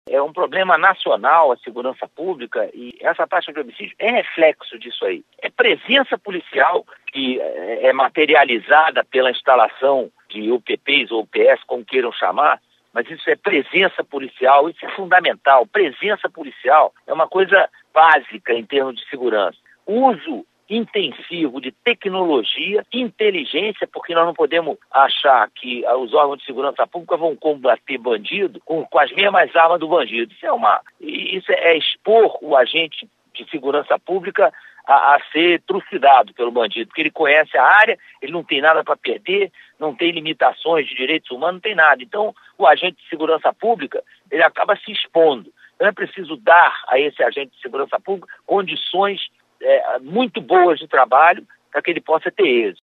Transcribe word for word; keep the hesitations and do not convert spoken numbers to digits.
É um problema nacional a segurança pública e essa taxa de homicídio é reflexo disso aí. É presença policial que é materializada pela instalação de U P Ps ou U P S, como queiram chamar, mas isso é presença policial, isso é fundamental. Presença policial é uma coisa básica em termos de segurança. Uso intensivo de tecnologia, inteligência, porque nós não podemos achar que os órgãos de segurança pública vão combater bandido com, com as mesmas armas do bandido. Isso é, uma, isso é expor o agente de segurança pública a, a ser trucidado pelo bandido, porque ele conhece a área, ele não tem nada para perder, não tem limitações de direitos humanos, não tem nada. Então, o agente de segurança pública, ele acaba se expondo. Então, é preciso dar a esse agente de segurança pública condições É, muito boas de trabalho para que ele possa ter êxito.